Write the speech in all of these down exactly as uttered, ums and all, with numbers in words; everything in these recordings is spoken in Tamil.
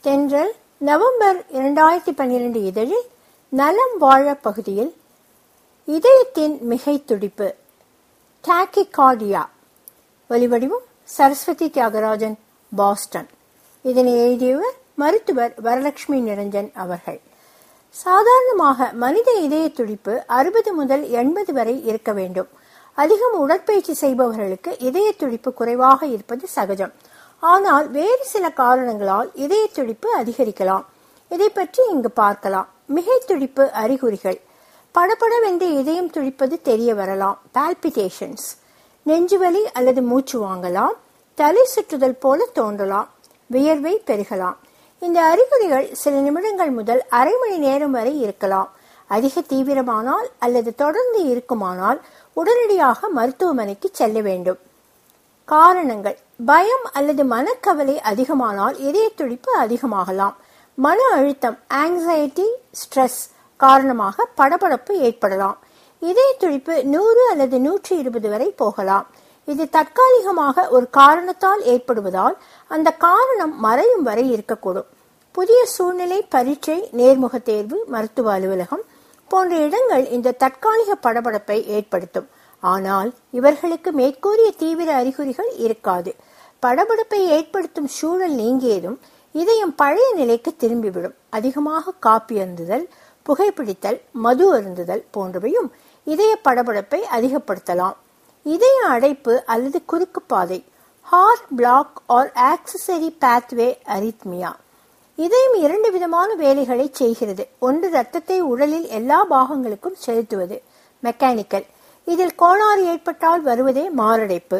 தென்றல் நவம்பர் இரண்டாயிரத்தி பன்னிரண்டு இதழில் நலம் வாழ பகுதியில் இதயத்தின் மிகை துடிப்பு டாக்கிகார்டியா. ஒலிவடிவம் சரஸ்வதி தியாகராஜன், பாஸ்டன். இதனை எழுதியவர் மருத்துவர் வரலட்சுமி நிரஞ்சன் அவர்கள். சாதாரணமாக மனித இதய துடிப்பு அறுபது முதல் எண்பது வரை இருக்க வேண்டும். அதிகம் உடற்பயிற்சி செய்பவர்களுக்கு இதய துடிப்பு குறைவாக இருப்பது சகஜம். ஆனால் வேறு சில காரணங்களால் இதய துடிப்பு அதிகரிக்கலாம். இதை பற்றி இங்கு பார்க்கலாம். மிகை துடிப்பு அறிகுறிகள்: படபடவென்று இதயம் துடிப்பது தெரிய வரலாம், பால்பிட்டேஷன்ஸ். நெஞ்சுவலி அல்லது மூச்சு வாங்கலாம். தலை சுற்றுதல் போல தோன்றலாம். வியர்வை பெருகலாம். இந்த அறிகுறிகள் சில நிமிடங்கள் முதல் அரை மணி நேரம் வரை இருக்கலாம். அதிக தீவிரமானால் அல்லது தொடர்ந்து இருக்குமானால் உடனடியாக மருத்துவமனைக்கு செல்ல வேண்டும். காரணங்கள்: பயம் அல்லது மனக்கவலை அதிகமானால் இதய துடிப்பு அதிகமாகலாம். மன அழுத்தம், ஆங்ஸைட்டி, ஸ்ட்ரெஸ் காரணமாக படபடப்பு ஏற்படலாம். இதய துடிப்பு நூறு அல்லது நூற்றி இருபது வரை போகலாம். இது தற்காலிகமாக ஒரு காரணத்தால் ஏற்படுவதால் அந்த காரணம் மறையும் வரை இருக்கக்கூடும். புதிய சூழ்நிலை, பரீட்சை, நேர்முக தேர்வு, மருத்துவ அலுவலகம் போன்ற இடங்கள் இந்த தற்காலிக படபடப்பை ஏற்படுத்தும். ஆனால் இவர்களுக்கு மேற்கூறிய தீவிர அறிகுறிகள் இருக்காது. படபடப்பை ஏற்படுத்தும் சூழல் நீங்கியதும் இதயம் பழைய நிலைக்கு திரும்பிவிடும். அதிகமாக காப்பி அருந்துதல், புகைப்பிடித்தல், மது அருந்துதல் போன்றவையும் இதய படபடப்பை அதிகப்படுத்தலாம். இதய அடைப்பு அல்லது குறுக்கு பாதை, heart block or accessory pathway arrhythmia. இதயம் இரண்டு விதமான வேலைகளை செய்கிறது. ஒன்று, இரத்தத்தை உடலில் எல்லா பாகங்களுக்கும் செலுத்துவது, மெக்கானிக்கல். இதில் கோளாறு ஏற்பட்டால் வருவதே மாரடைப்பு.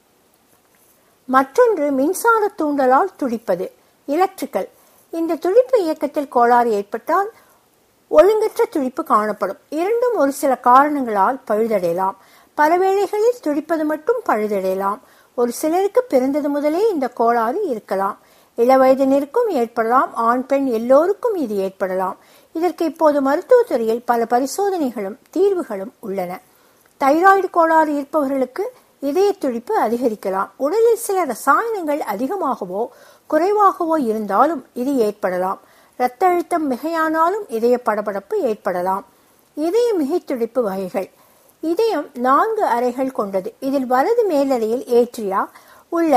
மற்றொன்று, மின்சார தூண்டலால் துடிப்பது, எலக்ட்ரிக்கல். இந்த துடிப்பு இயக்கத்தில் கோளாறு ஏற்பட்டால் ஒழுங்கற்ற துடிப்பு காணப்படும். இரண்டும் ஒரு சில காரணங்களால் பழுதடையலாம். பல வேளைகளில் துடிப்பது மட்டும் பழுதடையலாம். ஒரு சிலருக்கு பிறந்தது முதலே இந்த கோளாறு இருக்கலாம். இளவயதினருக்கும் ஏற்படலாம். ஆண் பெண் எல்லோருக்கும் இது ஏற்படலாம். இதற்கு இப்போது மருத்துவத்துறையில் பல பரிசோதனைகளும் தீர்வுகளும் உள்ளன. தைராய்டு கோளாறு இருப்பவர்களுக்கு இதய துடிப்பு அதிகரிக்கலாம். உடலில் சில ரசாயனங்கள் அதிகமாகவோ குறைவாகவோ இருந்தாலும் இது ஏற்படலாம். இரத்த அழுத்தம் மிகையானாலும் இதய படபடப்பு ஏற்படலாம். இதய மிகை துடிப்பு வகைகள்: இதயம் நான்கு அறைகள் கொண்டது. இதில் வலது மேலறையில் ஏட்ரியா உள்ள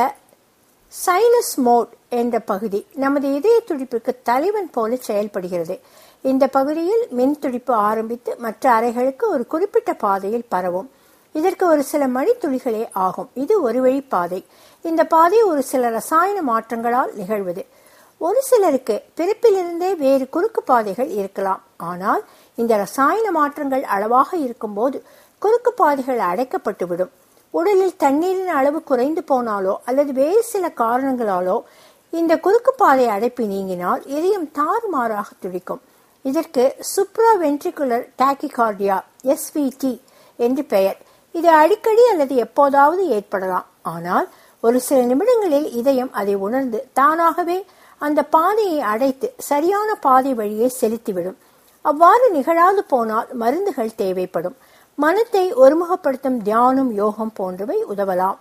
சைனஸ் மோட் என்ற பகுதி நமது இதய துடிப்புக்கு தலைவன் போல செயல்படுகிறது. இந்த பகுதியில் மின் துடிப்பு ஆரம்பித்து மற்ற அறைகளுக்கு ஒரு குறிப்பிட்ட பாதையில் பரவும். இதற்கு ஒரு சில மணித்துளிகளே ஆகும். இது ஒரு வழி பாதை. இந்த பாதை ஒரு சில ரசாயன மாற்றங்களால் நிகழ்வது. ஒரு சிலருக்கு பிறப்பிலிருந்தே வேறு குறுக்கு பாதைகள் இருக்கலாம். ஆனால் இந்த ரசாயன மாற்றங்கள் அளவாக இருக்கும் போது குறுக்கு பாதைகள் அடைக்கப்பட்டுவிடும். உடலில் தண்ணீரின் அளவு குறைந்து போனாலோ அல்லது வேறு சில காரணங்களாலோ இந்த குறுக்கு பாதை அடைப்பு நீங்கினால் இதயம் தாறுமாறாக துடிக்கும். இதற்கு supra ventricular tachycardia, S V T என்று பெயர். இது அடிக்கடி அல்லது எப்போதாவது ஏற்படலாம். ஆனால் ஒரு சில நிமிடங்களில் இதயம் அதை உணர்ந்து தானாகவே அந்த பாதையை அடைத்து சரியான பாதை வழியே செலுத்திவிடும். அவ்வாறு நிகழாது போனால் மருந்துகள் தேவைப்படும். மனத்தை ஒருமுகப்படுத்தும் தியானம், யோகம் போன்றவை உதவலாம்.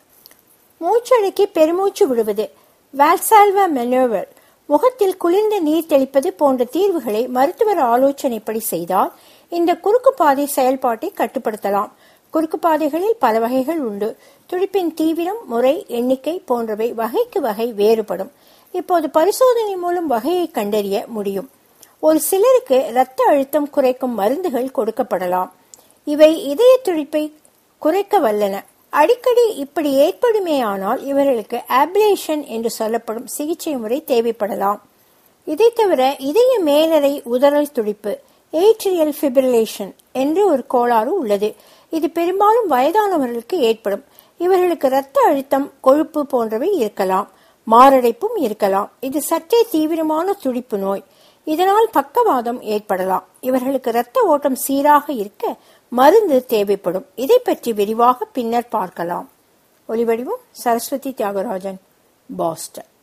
மூச்சடக்கி பெருமூச்சு விடுவது, வால்சால்வா மெனோவர், முகத்தில் குளிர்ந்த நீர் தெளிப்பது போன்ற தீர்வுகளை மருத்துவர் ஆலோசனைப்படி செய்தால் இந்த குறுக்கு பாதை செயல்பாட்டை கட்டுப்படுத்தலாம். குறுக்கு பாதைகளில் பல வகைகள் உண்டு. துடிப்பின் தீவிரம், முறை, எண்ணிக்கை போன்றவை வகைக்கு வகை வேறுபடும். இப்போது பரிசோதனை மூலம் வகையை கண்டறிய முடியும். ஒரு சிலருக்கு இரத்த அழுத்தம் குறைக்கும் மருந்துகள் கொடுக்கப்படலாம். இவை இதய துடிப்பை குறைக்க வல்லன. அடிக்கடி இப்படி ஏற்படுமேயானால் இவர்களுக்கு ஆப்லேஷன் என்று சொல்லப்படும் சிகிச்சை முறை தேவைப்படலாம். இதை தவிர இதய மேலறை உதறல் துடிப்பு, ஏட்ரியல் ஃபிபிரிலேஷன் என்று ஒரு கோளாறு உள்ளது. இது பெரும்பாலும் வயதானவர்களுக்கு ஏற்படும். இவர்களுக்கு இரத்த அழுத்தம், கொழுப்பு போன்றவை இருக்கலாம். மாரடைப்பும் இருக்கலாம். இது சற்றே தீவிரமான துடிப்பு நோய். இதனால் பக்கவாதம் ஏற்படலாம். இவர்களுக்கு இரத்த ஓட்டம் சீராக இருக்க மருந்து தேவைப்படும். இதை பற்றி விரிவாக பின்னர் பார்க்கலாம். ஒலிவடிவம் சரஸ்வதி தியாகராஜன், பாஸ்டன்.